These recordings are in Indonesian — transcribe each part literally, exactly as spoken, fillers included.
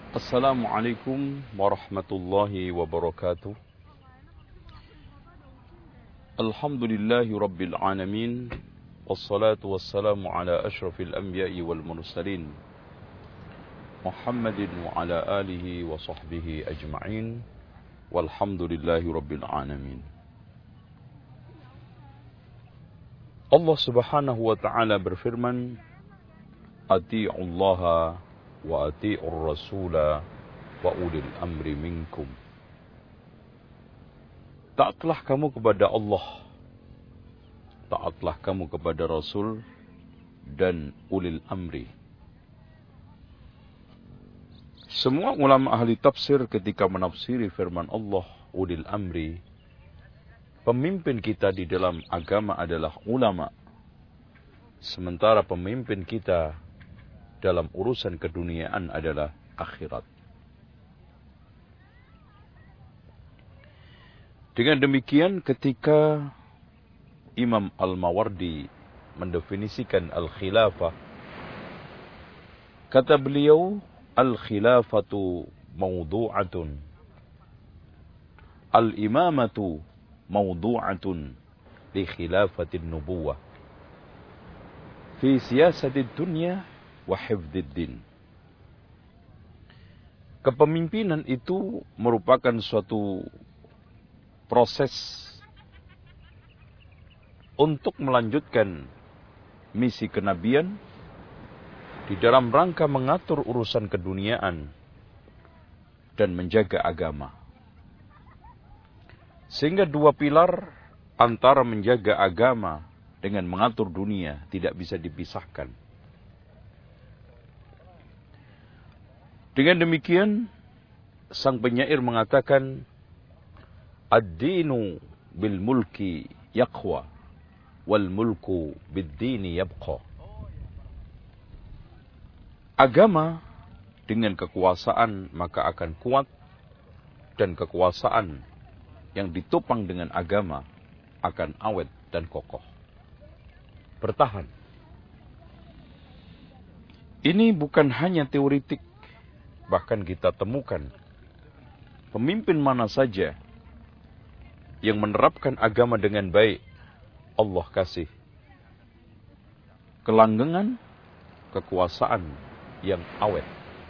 Assalamualaikum warahmatullahi wabarakatuh. Alhamdulillahi rabbil alamin. Wassalatu wassalamu ala ashrafil anbiya'i wal mursalin Muhammadin wa ala alihi wa sahbihi ajma'in. Walhamdulillahi rabbil alamin. Allah subhanahu wa ta'ala berfirman, Ati'ullaha wa ati'ur rasula wa ulil amri minkum. Taatlah kamu kepada Allah, taatlah kamu kepada Rasul dan ulil amri. Semua ulama ahli tafsir ketika menafsiri firman Allah ulil amri, pemimpin kita di dalam agama adalah ulama, sementara pemimpin kita dalam urusan keduniaan adalah akhirat. Dengan demikian, ketika Imam Al-Mawardi mendefinisikan al-khilafah, kata beliau, al-khilafatu mawdu'atun, al-imamatu mawdu'atun li khilafatin nubuwah fi siyasatid dunya wa hifdziddin. Kepemimpinan itu merupakan suatu proses untuk melanjutkan misi kenabian di dalam rangka mengatur urusan keduniaan dan menjaga agama. Sehingga dua pilar antara menjaga agama dengan mengatur dunia tidak bisa dipisahkan. Dengan demikian, sang penyair mengatakan, Ad-dinu bil mulki yaqwa, wal mulku bid-dini yabqa. Agama dengan kekuasaan maka akan kuat, dan kekuasaan yang ditopang dengan agama akan awet dan kokoh, bertahan. Ini bukan hanya teoretik. Bahkan kita temukan pemimpin mana saja yang menerapkan agama dengan baik, Allah kasih kelanggengan kekuasaan yang awet.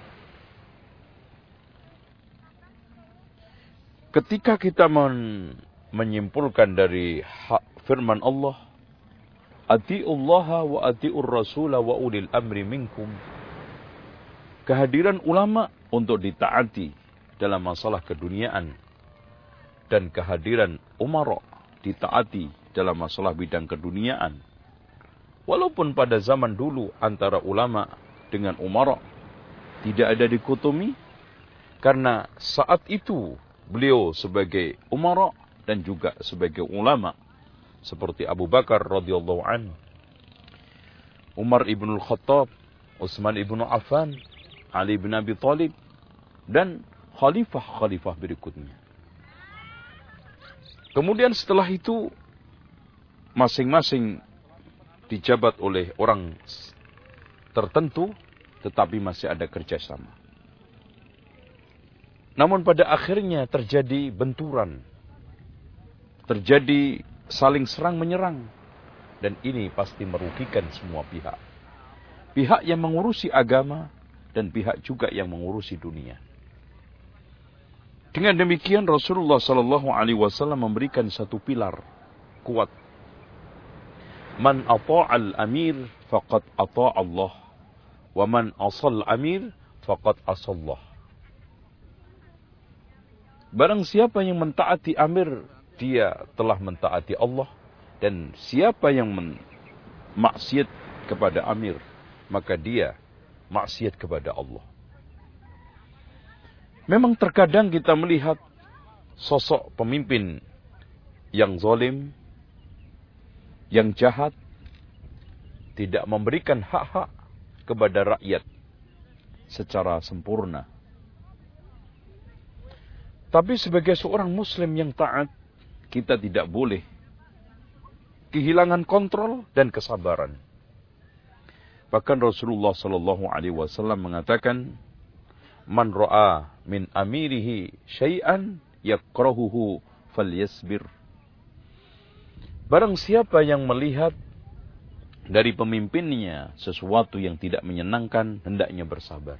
Ketika kita men menyimpulkan dari firman Allah, Ati'ullaha wa ati'ur rasula wa ulil amri minkum, kehadiran ulama untuk ditaati dalam masalah keduniaan dan kehadiran umara ditaati dalam masalah bidang keduniaan. Walaupun pada zaman dulu antara ulama dengan umara tidak ada dikotomi, karena saat itu beliau sebagai umara dan juga sebagai ulama, seperti Abu Bakar radhiyallahu anhu, Umar ibn al-Khattab, Utsman ibn Affan, Ali bin Abi Thalib, dan khalifah-khalifah berikutnya. Kemudian setelah itu, masing-masing dijabat oleh orang tertentu, tetapi masih ada kerjasama. Namun pada akhirnya terjadi benturan, terjadi saling serang-menyerang, dan ini pasti merugikan semua pihak. Pihak yang mengurusi agama, dan pihak juga yang mengurusi dunia. Dengan demikian Rasulullah sallallahu alaihi wasallam memberikan satu pilar kuat. Man ata'al amir faqad ata'a Allah, wa man asal amir faqad asallah. Barang siapa yang mentaati amir, dia telah mentaati Allah, dan siapa yang maksiat kepada amir, maka dia maksiat kepada Allah. Memang terkadang kita melihat sosok pemimpin yang zalim, yang jahat, tidak memberikan hak-hak kepada rakyat secara sempurna. Tapi sebagai seorang muslim yang taat, kita tidak boleh kehilangan kontrol dan kesabaran. Bahkan Rasulullah sallallahu alaihi wasallam mengatakan, Man ra'a min amirihi syai'an yakrahuhu falyasbir. Barang siapa yang melihat dari pemimpinnya sesuatu yang tidak menyenangkan, hendaknya bersabar.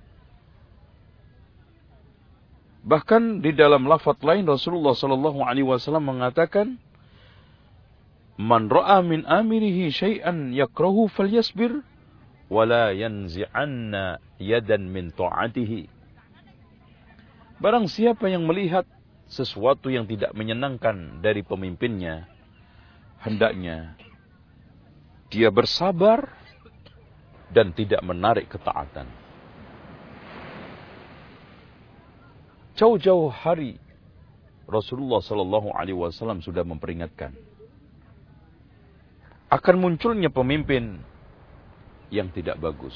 Bahkan di dalam lafaz lain Rasulullah sallallahu alaihi wasallam mengatakan, "Man ra'a min amirihi syai'an yakrahu falyasbir wala yanzi'anna yadan min ta'atihi." Barang siapa yang melihat sesuatu yang tidak menyenangkan dari pemimpinnya, hendaknya dia bersabar dan tidak menarik ketaatan. Jauh-jauh hari Rasulullah sallallahu alaihi wasallam sudah memperingatkan akan munculnya pemimpin yang tidak bagus.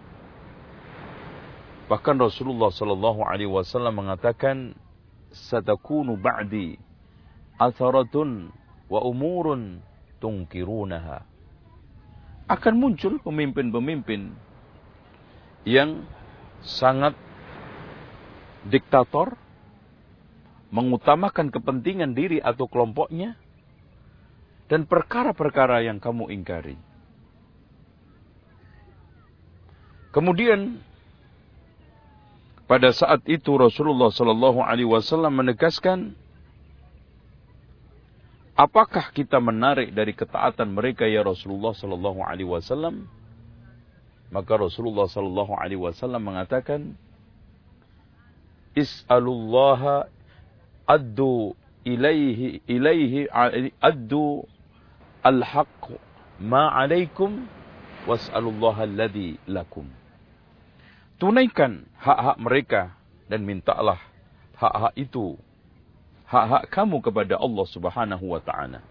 Bahkan Rasulullah sallallahu alaihi wasallam mengatakan, "Satakunu ba'di atharatun wa umurun tungkirunaha." Akan muncul pemimpin-pemimpin yang sangat diktator, mengutamakan kepentingan diri atau kelompoknya, dan perkara-perkara yang kamu ingkari. Kemudian pada saat itu Rasulullah sallallahu alaihi wasallam menegaskan, apakah kita menarik dari ketaatan mereka ya Rasulullah sallallahu alaihi wasallam? Maka Rasulullah sallallahu alaihi wasallam mengatakan, "Is'alullaha addu ilaihi ilaihi addu al-haqq ma 'alaikum was'alullaha alladhi lakum." Tunaikan hak-hak mereka dan mintalah hak-hak itu, hak-hak kamu kepada Allah Subhanahu wa taala.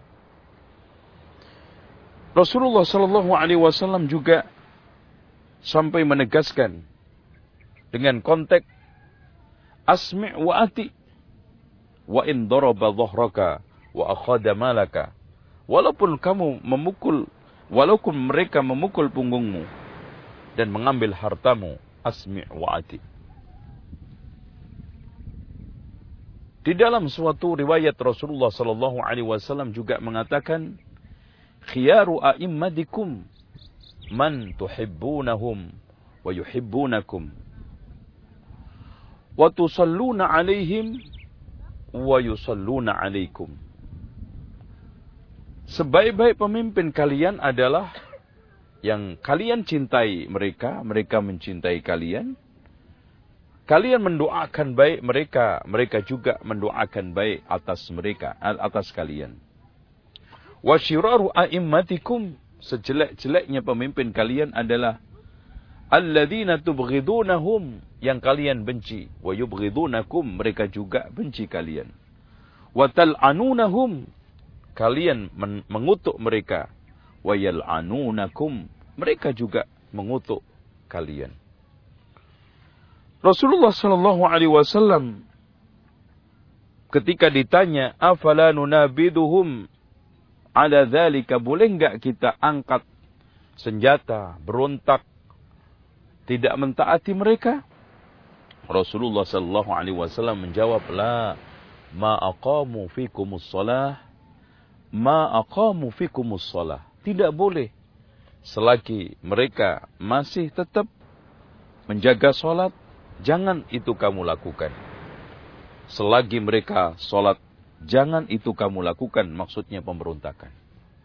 Rasulullah sallallahu alaihi wasallam juga sampai menegaskan dengan konteks asmi' wa ati wa in daraba dhahraka wa akhadha malaka. Walaupun kamu memukul, walaupun mereka memukul punggungmu dan mengambil hartamu, asmi' wa ati. Di dalam suatu riwayat Rasulullah sallallahu alaihi wasallam juga mengatakan, "Khiyaru a'immatikum man tuhibbunahum wa yuhibbunakum wa tusalluna 'alaihim wa yusalluna 'alaikum." Sebaik-baik pemimpin kalian adalah yang kalian cintai mereka, mereka mencintai kalian. Kalian mendoakan baik mereka, mereka juga mendoakan baik atas mereka, atas kalian. Wa syiraru a'immatikum, sejelek-jeleknya pemimpin kalian adalah alladzina tubghidunahum, yang kalian benci, wa yubghidunakum, mereka juga benci kalian. Wa tal'anunahum, kalian mengutuk mereka, wa yal'anunakum, mereka juga mengutuk kalian. Rasulullah sallallahu alaihi wasallam ketika ditanya, afala nunabiduhum ala dzalika, boleh enggak kita angkat senjata, berontak, tidak mentaati mereka? Rasulullah sallallahu alaihi wasallam menjawab, la ma aqamu fikumus shalah ma aqamu fikumus shalah. Tidak boleh selagi mereka masih tetap menjaga salat, jangan itu kamu lakukan. Selagi mereka salat, jangan itu kamu lakukan, maksudnya pemberontakan.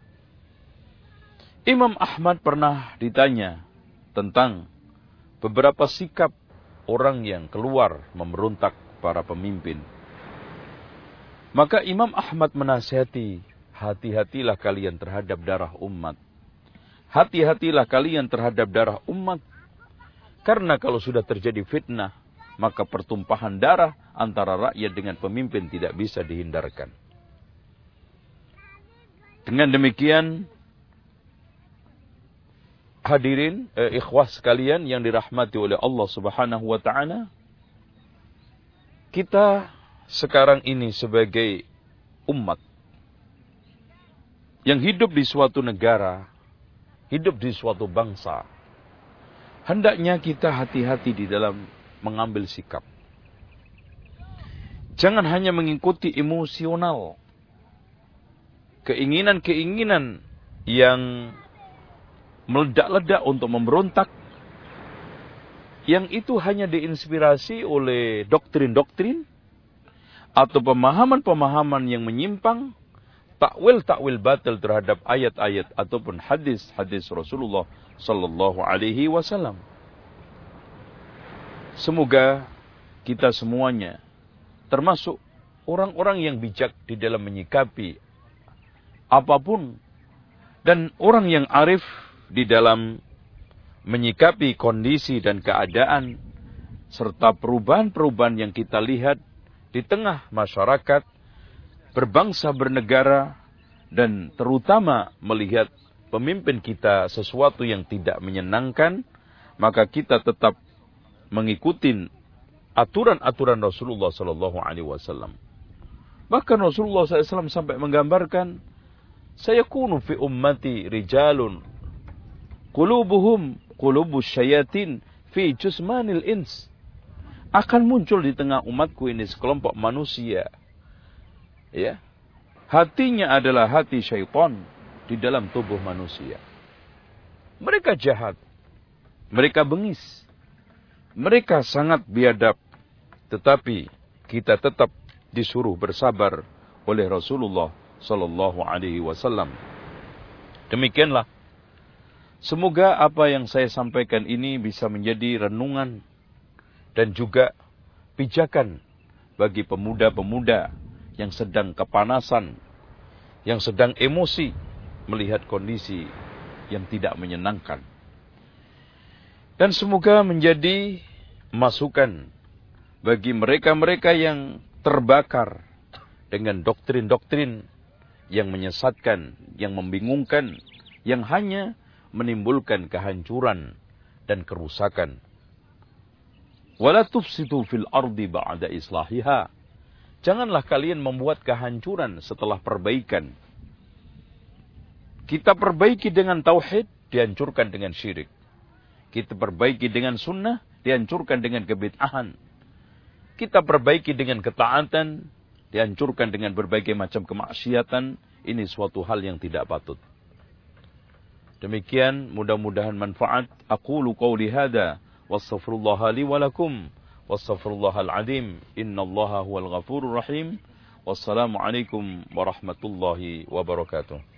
Imam Ahmad pernah ditanya tentang beberapa sikap orang yang keluar memberontak para pemimpin. Maka Imam Ahmad menasihati, hati-hatilah kalian terhadap darah umat. Hati-hatilah kalian terhadap darah umat. Karena kalau sudah terjadi fitnah, maka pertumpahan darah antara rakyat dengan pemimpin tidak bisa dihindarkan. Dengan demikian, hadirin, eh, ikhwah sekalian yang dirahmati oleh Allah Subhanahu wa taala, kita sekarang ini sebagai umat yang hidup di suatu negara, hidup di suatu bangsa, hendaknya kita hati-hati di dalam mengambil sikap. Jangan hanya mengikuti emosional. Keinginan-keinginan yang meledak-ledak untuk memberontak. Yang itu hanya diinspirasi oleh doktrin-doktrin atau pemahaman-pemahaman yang menyimpang, takwil-takwil batil terhadap ayat-ayat ataupun hadis-hadis Rasulullah sallallahu alaihi wasallam. Semoga kita semuanya termasuk orang-orang yang bijak di dalam menyikapi apapun dan orang yang arif di dalam menyikapi kondisi dan keadaan serta perubahan-perubahan yang kita lihat di tengah masyarakat, berbangsa, bernegara, dan terutama melihat pemimpin kita sesuatu yang tidak menyenangkan, maka kita tetap mengikuti aturan-aturan Rasulullah sallallahu alaihi wasallam. Bahkan Rasulullah sallallahu alaihi wasallam sampai menggambarkan, sayakunu fi ummati rijalun qulubuhum qulubus syayatin fi jusmanil ins. Akan muncul di tengah umatku ini sekelompok manusia, ya, hatinya adalah hati syaitan di dalam tubuh manusia. Mereka jahat, mereka bengis, mereka sangat biadab, tetapi kita tetap disuruh bersabar oleh Rasulullah sallallahu alaihi wasallam. Demikianlah. Semoga apa yang saya sampaikan ini bisa menjadi renungan dan juga pijakan bagi pemuda-pemuda yang sedang kepanasan, yang sedang emosi melihat kondisi yang tidak menyenangkan. Dan semoga menjadi masukan bagi mereka-mereka yang terbakar dengan doktrin-doktrin yang menyesatkan, yang membingungkan, yang hanya menimbulkan kehancuran dan kerusakan. Wala tufsidu fil ardi ba'da islahiha. Janganlah kalian membuat kehancuran setelah perbaikan. Kita perbaiki dengan tauhid, dihancurkan dengan syirik. Kita perbaiki dengan sunnah, dihancurkan dengan kebid'ahan. Kita perbaiki dengan ketaatan, dihancurkan dengan berbagai macam kemaksiatan. Ini suatu hal yang tidak patut. Demikian, mudah-mudahan manfaat. Aqulu qawli hadha, wastaghfirullaha li wa lakum, wastaghfirullahal azim, innallaha huwal ghafurur rahim. Wassalamu alaikum warahmatullahi wabarakatuh.